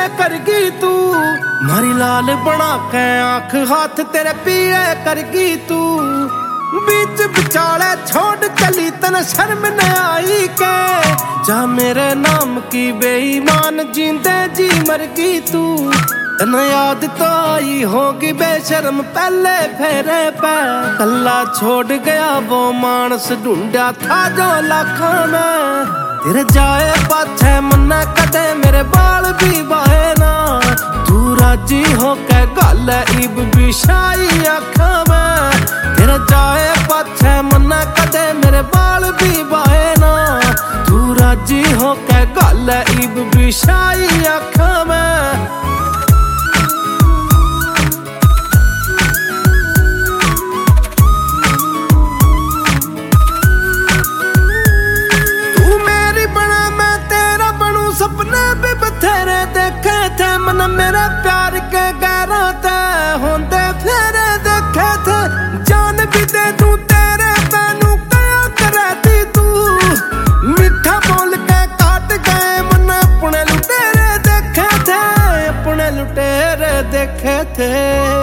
करगी तू, मारी लाल बना के आंख हाथ तेरे पीले करगी तू। बीच बिचाले छोड़ चली तन शर्म न आई के, जा मेरे नाम की बेईमान जींदे जी मरगी तू। तन याद तो आई होगी बेशर्म पहले फेरे पे, कल्ला छोड़ गया वो मानस ढूंढा था जो लाखों में। तेरे जाए पाछे मन्ना कदे मेरे बाल भी बाहे ना, तू राजी हो के गल इब भी शाई आखा में। तेरे जाए पाछे मन्ना कदे मेरे बाल भी बाहे ना, तू राजी हो के गल इब भी शाई आखा में। सपने भी बथेरे देखे थे, मन मेरे प्यार के गैरों ते होंदे फेरे देखे थे। जान भी दे दूं तेरे तैनू क्या करती तू, मीठा बोल के काट गए मन अपने लुटेरे देखे थे, अपने लुटेरे देखे थे।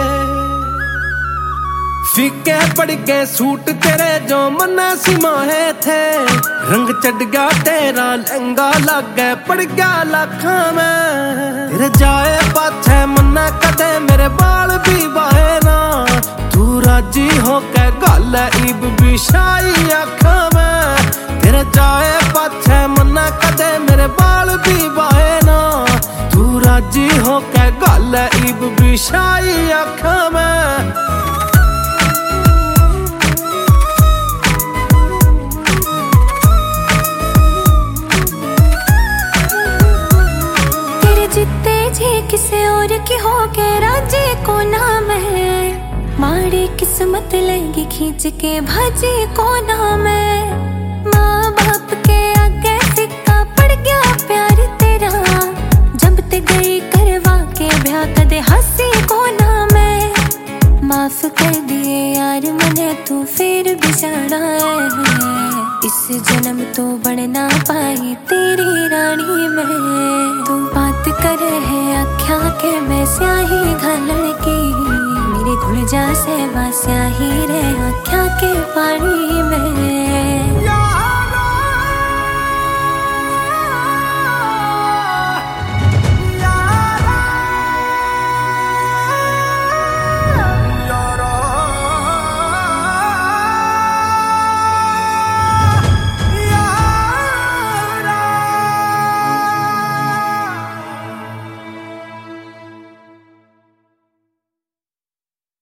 फीके पड़ गए सूट तेरे जो मन सिमाहे थे, रंग चढ़ गया तेरा लहंगा लग गए पड़ गया लाखा में। तेरे जाए पाछे मन्ना कदे मेरे बाल भी बाहे ना, तू राजी हो के गल इब भी शाई आखा में। तेरे जाए पाछे मन्ना कदे मेरे बाल भी बाहे ना, तू राजी हो के गल इब भी शाई आखा में। जिते जी किसे और की हो के राजी को नाम है, माड़ी किस्मत लेगी खींच के भाजी को नाम है। माँ बाप के आगे सिक्का पड़ गया प्यार तेरा, जब ते गई करवा के ब्याह कदे हंसी को नाम है। माफ कर दिए यार मने तू फिर भी जाना है, इस जन्म तो बन ना पाई तेरी रानी में। तू बात करे है आख्या के मैं स्याही घालन की, मेरे घुल जा से स्याही रे आख्या के पानी में।